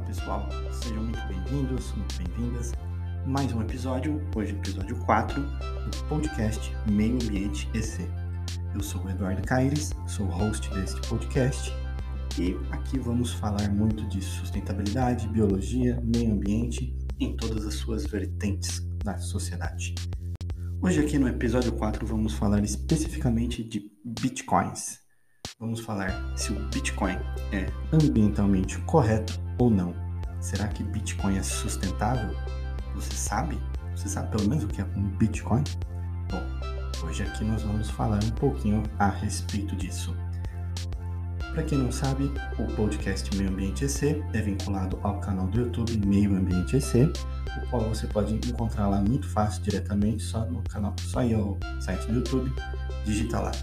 pessoal, sejam muito bem-vindos, muito bem-vindas. Mais um episódio, hoje episódio 4 do podcast Meio Ambiente EC. Eu sou o Eduardo Caires, sou o host deste podcast e aqui vamos falar muito de sustentabilidade, biologia, meio ambiente em todas as suas vertentes da sociedade. Hoje aqui no episódio 4 vamos falar especificamente de bitcoins. Vamos falar se o Bitcoin é ambientalmente correto ou não. Será que Bitcoin é sustentável? Você sabe? Você sabe pelo menos o que é um Bitcoin? Bom, hoje aqui nós vamos falar um pouquinho a respeito disso. Para quem não sabe, o podcast Meio Ambiente EC é vinculado ao canal do YouTube Meio Ambiente EC, o qual você pode encontrar lá muito fácil, diretamente, só no canal, só ir ao site do YouTube, digita lá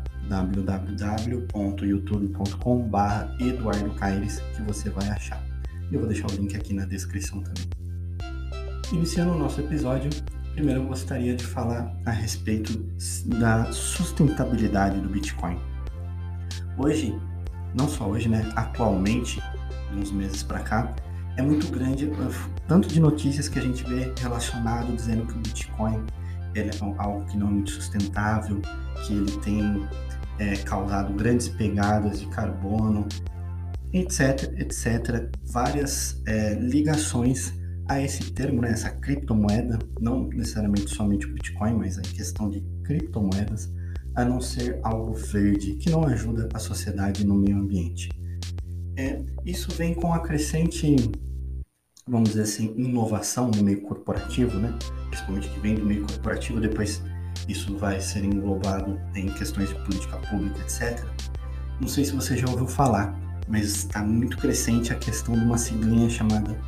www.youtube.com/eduardocaires que você vai achar. Eu vou deixar o link aqui na descrição também. Iniciando o nosso episódio, primeiro eu gostaria de falar a respeito da sustentabilidade do Bitcoin. Hoje, não só hoje, né? Atualmente, de uns meses para cá, é muito grande tanto de notícias que a gente vê relacionado dizendo que o Bitcoin ele é algo que não é muito sustentável, que ele tem causado grandes pegadas de carbono, etc, etc. Várias ligações a esse termo, né? Essa criptomoeda, não necessariamente somente o Bitcoin, mas a questão de criptomoedas, a não ser algo verde, que não ajuda a sociedade no meio ambiente. Isso vem com a crescente, vamos dizer assim, inovação no meio corporativo, né? Principalmente que vem do meio corporativo, depois isso vai ser englobado em questões de política pública, etc. Não sei se você já ouviu falar, mas está muito crescente a questão de uma siglinha chamada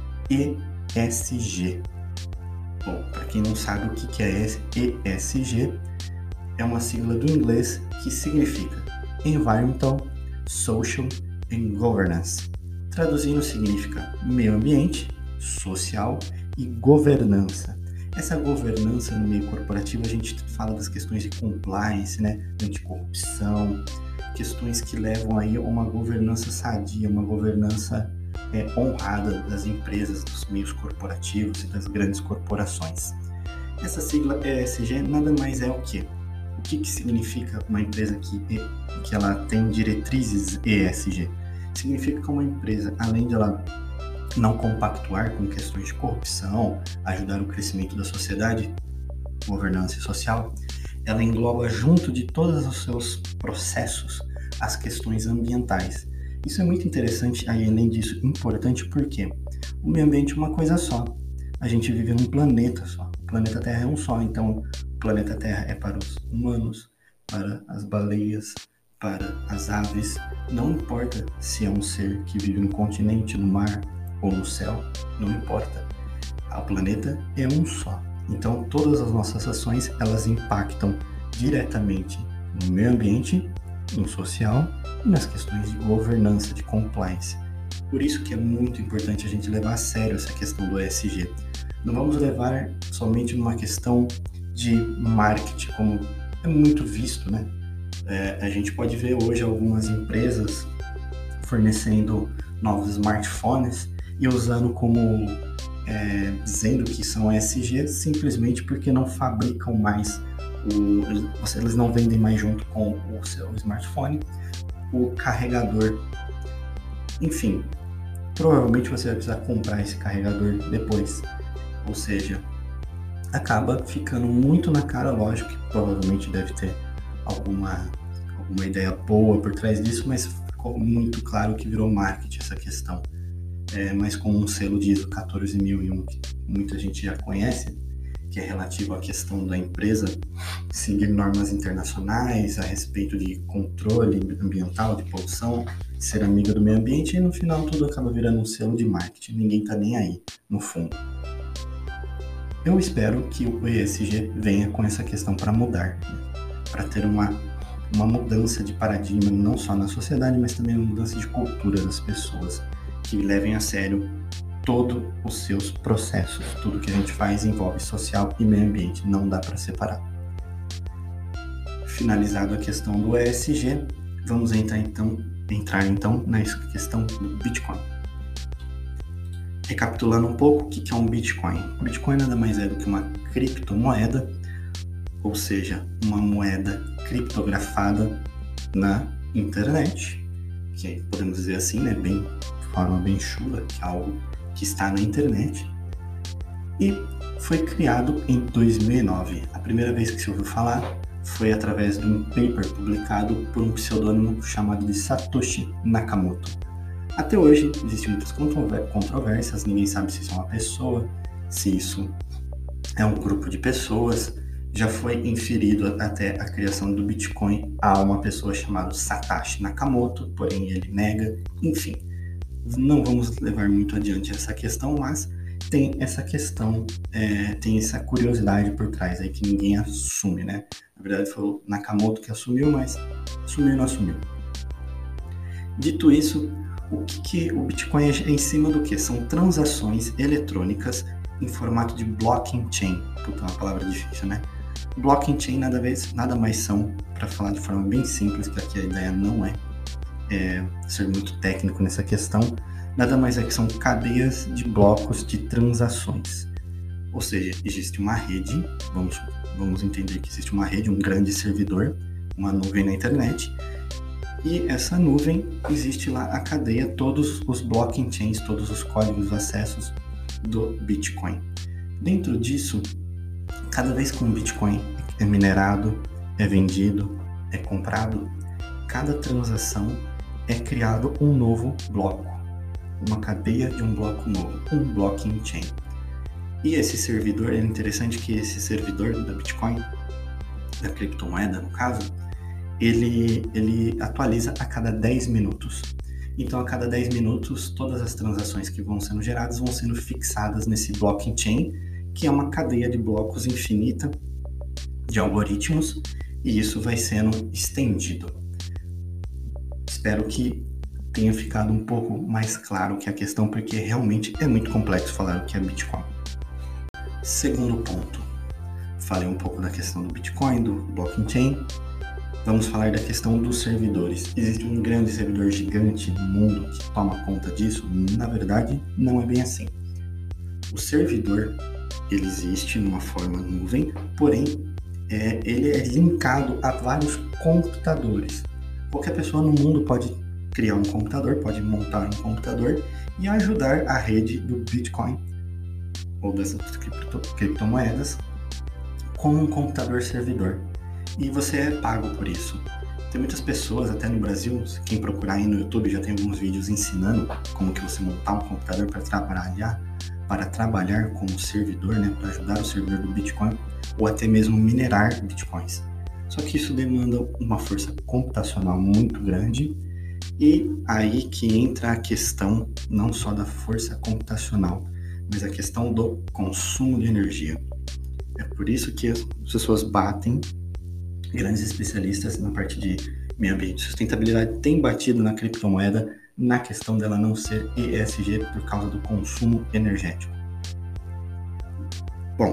ESG. Bom, para quem não sabe o que é ESG, é uma sigla do inglês que significa Environmental, Social and Governance. Traduzindo, significa meio ambiente, social e governança. Essa governança no meio corporativo, a gente fala das questões de compliance, né, anticorrupção, questões que levam aí a uma governança sadia, uma governança honrada das empresas, dos meios corporativos e das grandes corporações. Essa sigla ESG nada mais é o quê? O que significa uma empresa que ela tem diretrizes ESG? Significa que uma empresa, além de ela não compactuar com questões de corrupção, ajudar o crescimento da sociedade, governança e social, ela engloba junto de todos os seus processos as questões ambientais. Isso é muito interessante, aí, além disso, importante porque o meio ambiente é uma coisa só. A gente vive num planeta só. O planeta Terra é um só, então o planeta Terra é para os humanos, para as baleias, para as aves. Não importa se é um ser que vive no continente, no mar ou no céu, não importa. O planeta é um só. Então todas as nossas ações, elas impactam diretamente no meio ambiente, no social e nas questões de governança, de compliance. Por isso que é muito importante a gente levar a sério essa questão do ESG. Não vamos levar somente numa questão de marketing, como é muito visto, né? A gente pode ver hoje algumas empresas fornecendo novos smartphones e usando como, dizendo que são ESG simplesmente porque não fabricam mais, eles não vendem mais junto com o seu smartphone o carregador. Enfim, provavelmente você vai precisar comprar esse carregador depois, ou seja, acaba ficando muito na cara. Lógico que provavelmente deve ter alguma ideia boa por trás disso, mas ficou muito claro que virou marketing essa questão. Mas com um selo de ISO 14001 que muita gente já conhece, que é relativo à questão da empresa seguir normas internacionais a respeito de controle ambiental, de poluição, de ser amiga do meio ambiente, e no final tudo acaba virando um selo de marketing. Ninguém tá nem aí, no fundo. Eu espero que o ESG venha com essa questão para mudar, para ter uma mudança de paradigma, não só na sociedade, mas também uma mudança de cultura das pessoas, que levem a sério todos os seus processos. Tudo que a gente faz envolve social e meio ambiente, não dá para separar. Finalizado a questão do ESG, vamos entrar então na questão do Bitcoin. Recapitulando um pouco, o que é um Bitcoin? O Bitcoin nada mais é do que uma criptomoeda, ou seja, uma moeda criptografada na internet, que podemos dizer assim, né, de forma bem chula, que é algo que está na internet, e foi criado em 2009. A primeira vez que se ouviu falar foi através de um paper publicado por um pseudônimo chamado de Satoshi Nakamoto. Até hoje existem muitas controvérsias, ninguém sabe se isso é uma pessoa, se isso é um grupo de pessoas. Já foi inferido até a criação do Bitcoin a uma pessoa chamada Satoshi Nakamoto, porém ele nega. Enfim, não vamos levar muito adiante essa questão, mas tem essa questão, tem essa curiosidade por trás aí que ninguém assume, né? Na verdade foi o Nakamoto que assumiu, mas assumiu ou não assumiu. Dito isso, o Bitcoin é em cima do que? São transações eletrônicas em formato de blockchain. Puta, uma palavra difícil, né? Blockchain nada mais são, para falar de forma bem simples, que aqui a ideia não é ser muito técnico nessa questão, nada mais é que são cadeias de blocos de transações. Ou seja, existe uma rede, vamos entender que existe uma rede, um grande servidor, uma nuvem na internet, e essa nuvem existe lá a cadeia, todos os blockchains, todos os códigos de acessos do Bitcoin. Dentro disso, cada vez que um Bitcoin é minerado, é vendido, é comprado, cada transação é criado um novo bloco, uma cadeia de um bloco novo, um blockchain. E esse servidor, é interessante que esse servidor da Bitcoin, da criptomoeda no caso, ele atualiza a cada 10 minutos. Então, a cada 10 minutos, todas as transações que vão sendo geradas vão sendo fixadas nesse blockchain, que é uma cadeia de blocos infinita de algoritmos, e isso vai sendo estendido. Espero que tenha ficado um pouco mais claro que a questão, porque realmente é muito complexo falar o que é Bitcoin. Segundo ponto, falei um pouco da questão do Bitcoin, do blockchain. Vamos falar da questão dos servidores. Existe um grande servidor gigante no mundo que toma conta disso? Na verdade, não é bem assim. O servidor, ele existe numa forma nuvem, porém, ele é linkado a vários computadores. Qualquer pessoa no mundo pode criar um computador, pode montar um computador e ajudar a rede do Bitcoin ou dessas criptomoedas com um computador servidor. E você é pago por isso. Tem muitas pessoas, até no Brasil, quem procurar aí no YouTube já tem alguns vídeos ensinando como que você montar um computador para trabalhar como servidor, né, para ajudar o servidor do Bitcoin, ou até mesmo minerar Bitcoins. Só que isso demanda uma força computacional muito grande, e aí que entra a questão não só da força computacional, mas a questão do consumo de energia. É por isso que as pessoas batem, grandes especialistas na parte de meio ambiente e sustentabilidade têm batido na criptomoeda na questão dela não ser ESG por causa do consumo energético. Bom,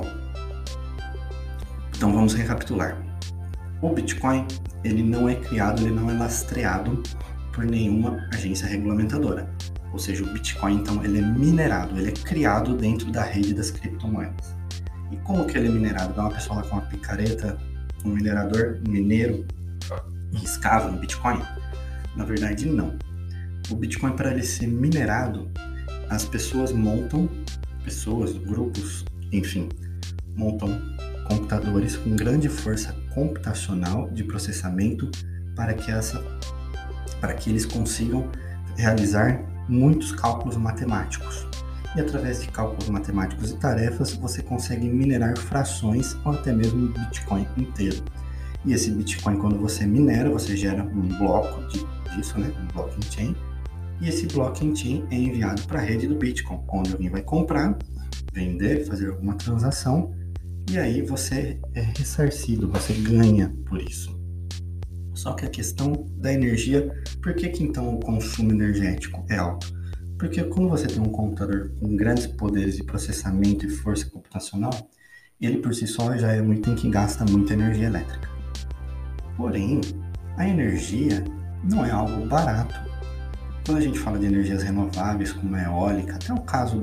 então vamos recapitular. O Bitcoin, ele não é criado, ele não é lastreado por nenhuma agência regulamentadora. Ou seja, o Bitcoin, então, ele é minerado, ele é criado dentro da rede das criptomoedas. E como que ele é minerado? Dá uma pessoa lá com uma picareta, um minerador, um mineiro, riscava no Bitcoin? Na verdade, não. O Bitcoin, para ele ser minerado, as pessoas montam, grupos, enfim, montam computadores com grande força computacional de processamento para que eles consigam realizar muitos cálculos matemáticos. E através de cálculos matemáticos e tarefas, você consegue minerar frações ou até mesmo o Bitcoin inteiro. E esse Bitcoin, quando você minera, você gera um bloco disso, né? Um blockchain. E esse blockchain é enviado para a rede do Bitcoin, onde alguém vai comprar, vender, fazer alguma transação, e aí você é ressarcido, você ganha por isso. Só que a questão da energia, por que então o consumo energético é alto? Porque quando você tem um computador com grandes poderes de processamento e força computacional, ele por si só já é um item que gasta muita energia elétrica. Porém, a energia não é algo barato. Quando a gente fala de energias renováveis, como a eólica, até o caso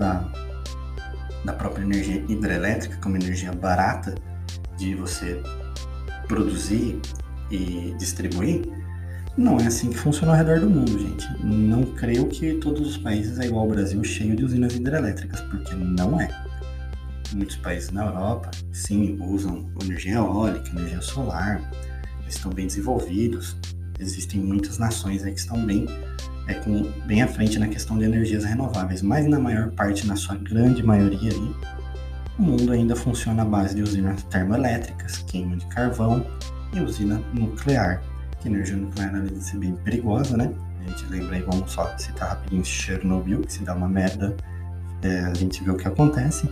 da própria energia hidrelétrica, que é uma energia barata de você produzir e distribuir, não é assim que funciona ao redor do mundo, gente. Não creio que todos os países é igual ao Brasil, cheio de usinas hidrelétricas, porque não é. Muitos países na Europa, sim, usam energia eólica, energia solar, eles estão bem desenvolvidos. Existem muitas nações aí que estão bem à frente na questão de energias renováveis, mas na maior parte, na sua grande maioria aí, o mundo ainda funciona à base de usinas termoelétricas, queima de carvão e usina nuclear. Que energia nuclear, além de ser bem perigosa, né? A gente lembra aí, vamos só citar rapidinho Chernobyl, que se dá uma merda, a gente vê o que acontece.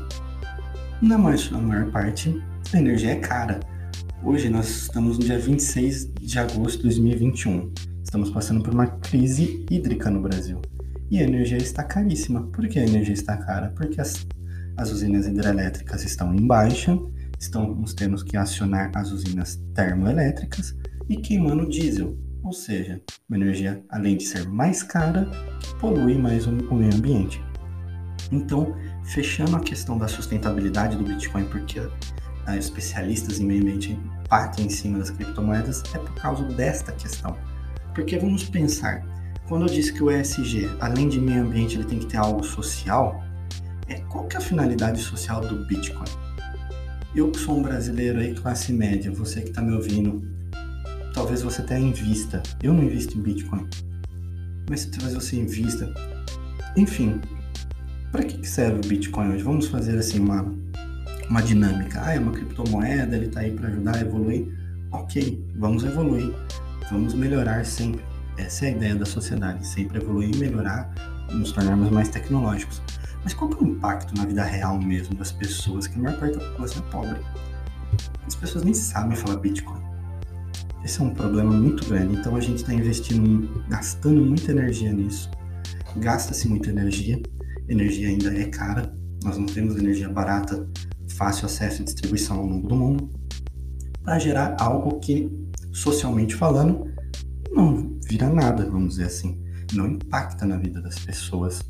Na maior parte, a energia é cara. Hoje nós estamos no dia 26 de agosto de 2021. Estamos passando por uma crise hídrica no Brasil. E a energia está caríssima. Por que a energia está cara? Porque as usinas hidrelétricas estão em baixa, estamos tendo que acionar as usinas termoelétricas e queimando diesel. Ou seja, uma energia, além de ser mais cara, polui mais o meio ambiente. Então, fechando a questão da sustentabilidade do Bitcoin, porque especialistas em meio ambiente batem em cima das criptomoedas, é por causa desta questão. Porque vamos pensar, quando eu disse que o ESG, além de meio ambiente, ele tem que ter algo social, qual que é a finalidade social do Bitcoin? Eu que sou um brasileiro aí, classe média, você que está me ouvindo, talvez você até invista. Eu não invisto em Bitcoin, mas talvez você invista. Enfim, para que serve o Bitcoin hoje? Vamos fazer assim uma dinâmica. É uma criptomoeda, ele está aí para ajudar a evoluir. Ok, vamos evoluir, vamos melhorar sempre. Essa é a ideia da sociedade, sempre evoluir e melhorar, nos tornarmos mais tecnológicos. Mas qual que é o impacto na vida real mesmo das pessoas, que a maior parte da população é pobre? As pessoas nem sabem falar Bitcoin. Esse é um problema muito grande, então a gente está gastando muita energia nisso. Gasta-se muita energia ainda é cara, nós não temos energia barata, fácil acesso e distribuição ao longo do mundo, para gerar algo que, socialmente falando, não vira nada, vamos dizer assim, não impacta na vida das pessoas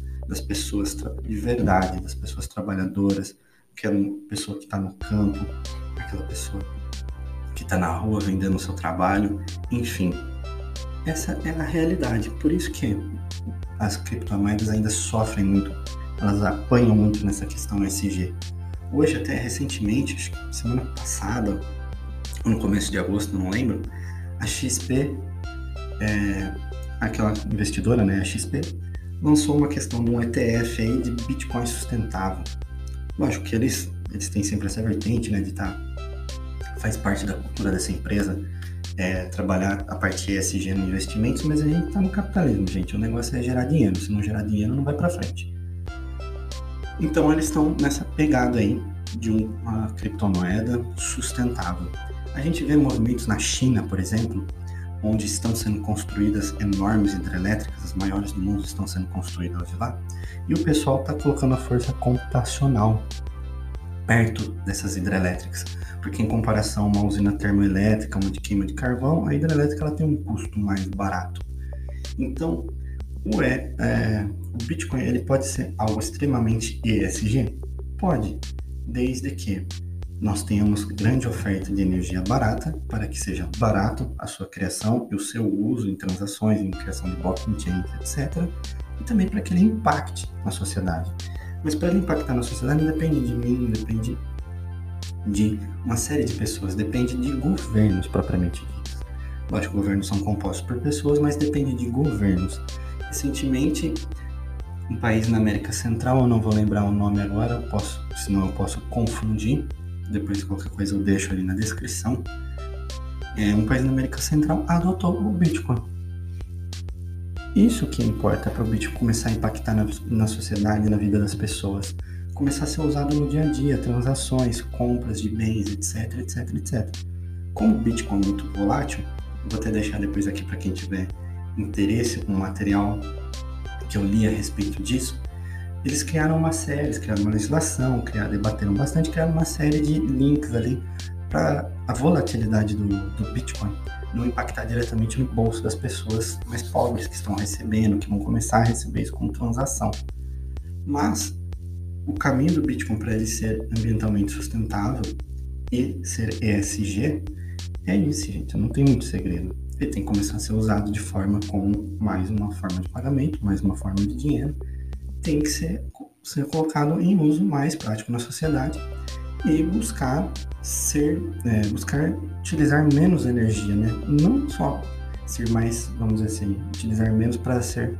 de verdade, das pessoas trabalhadoras, aquela pessoa que está no campo, aquela pessoa que está na rua vendendo o seu trabalho, enfim. Essa é a realidade, por isso que as criptomoedas ainda sofrem muito, elas apanham muito nessa questão ESG. Hoje, até recentemente, acho que semana passada, no começo de agosto, não lembro, a XP, aquela investidora, né, a XP, lançou uma questão de um ETF aí de Bitcoin sustentável. Lógico que eles têm sempre essa vertente, né, de faz parte da cultura dessa empresa trabalhar a parte ESG no investimentos, mas a gente está no capitalismo, gente. O negócio é gerar dinheiro. Se não gerar dinheiro, não vai para frente. Então, eles estão nessa pegada aí de uma criptomoeda sustentável. A gente vê movimentos na China, por exemplo, onde estão sendo construídas enormes hidrelétricas, as maiores do mundo estão sendo construídas lá, e o pessoal está colocando a força computacional perto dessas hidrelétricas, porque em comparação a uma usina termoelétrica, uma de queima de carvão, a hidrelétrica ela tem um custo mais barato. Então, o Bitcoin ele pode ser algo extremamente ESG? Pode, desde que nós tenhamos grande oferta de energia barata, para que seja barato a sua criação e o seu uso em transações, em criação de blockchain, etc. E também para que ele impacte na sociedade. Mas para ele impactar na sociedade não depende de mim, não depende de uma série de pessoas, depende de governos propriamente ditos. Lógico, governos são compostos por pessoas, mas depende de governos. Recentemente, um país na América Central, eu não vou lembrar o nome agora, senão eu posso confundir, depois qualquer coisa eu deixo ali na descrição. Um país na América Central adotou o Bitcoin. Isso que importa para o Bitcoin começar a impactar na sociedade, na vida das pessoas, começar a ser usado no dia a dia, transações, compras de bens, etc, etc, etc. Como o Bitcoin é muito volátil, vou até deixar depois aqui para quem tiver interesse com o material que eu li a respeito disso, eles criaram uma série, eles criaram uma legislação, debateram bastante, criaram uma série de links ali para a volatilidade do Bitcoin. não impactar diretamente no bolso das pessoas mais pobres que estão recebendo, que vão começar a receber isso como transação. Mas o caminho do Bitcoin para ele ser ambientalmente sustentável e ser ESG é isso, gente, não tem muito segredo. Ele tem que começar a ser usado de forma como mais uma forma de pagamento, mais uma forma de dinheiro, tem que ser colocado em uso mais prático na sociedade e buscar utilizar menos energia, né? Não só ser mais, vamos dizer assim, utilizar menos para ser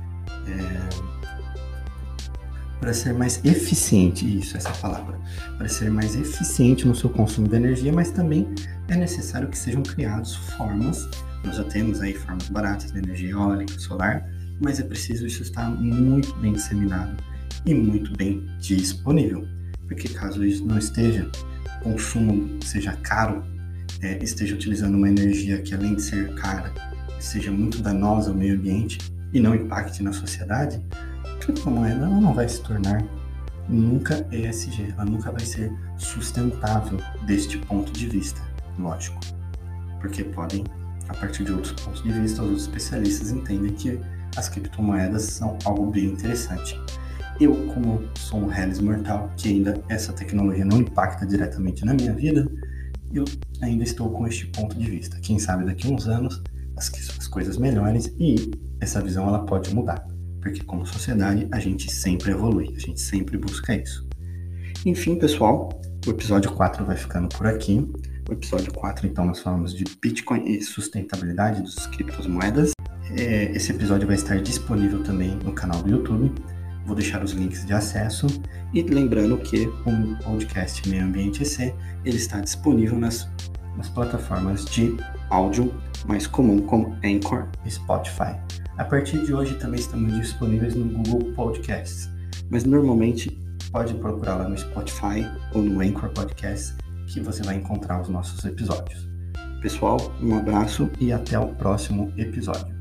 mais eficiente, essa palavra, para ser mais eficiente no seu consumo de energia, mas também é necessário que sejam criadas formas, nós já temos aí formas baratas de energia eólica, solar, mas é preciso isso estar muito bem disseminado e muito bem disponível, porque caso isso não esteja, o consumo seja caro, esteja utilizando uma energia que além de ser cara, seja muito danosa ao meio ambiente e não impacte na sociedade, a criptomoeda não vai se tornar nunca ESG, ela nunca vai ser sustentável deste ponto de vista, lógico, porque podem, a partir de outros pontos de vista, os outros especialistas entendem que as criptomoedas são algo bem interessante. Eu, como sou um Hellis mortal, que ainda essa tecnologia não impacta diretamente na minha vida, eu ainda estou com este ponto de vista. Quem sabe daqui a uns anos as coisas melhores e essa visão ela pode mudar, porque como sociedade a gente sempre evolui, a gente sempre busca isso. Enfim, pessoal, o episódio 4 vai ficando por aqui. O episódio 4, então, nós falamos de Bitcoin e sustentabilidade das criptomoedas. Esse episódio vai estar disponível também no canal do YouTube. Vou deixar os links de acesso. E lembrando que o podcast Meio Ambiente EC, ele está disponível nas plataformas de áudio mais comum, como Anchor e Spotify. A partir de hoje também estamos disponíveis no Google Podcasts, mas normalmente pode procurar lá no Spotify ou no Anchor Podcast que você vai encontrar os nossos episódios. Pessoal, um abraço e até o próximo episódio.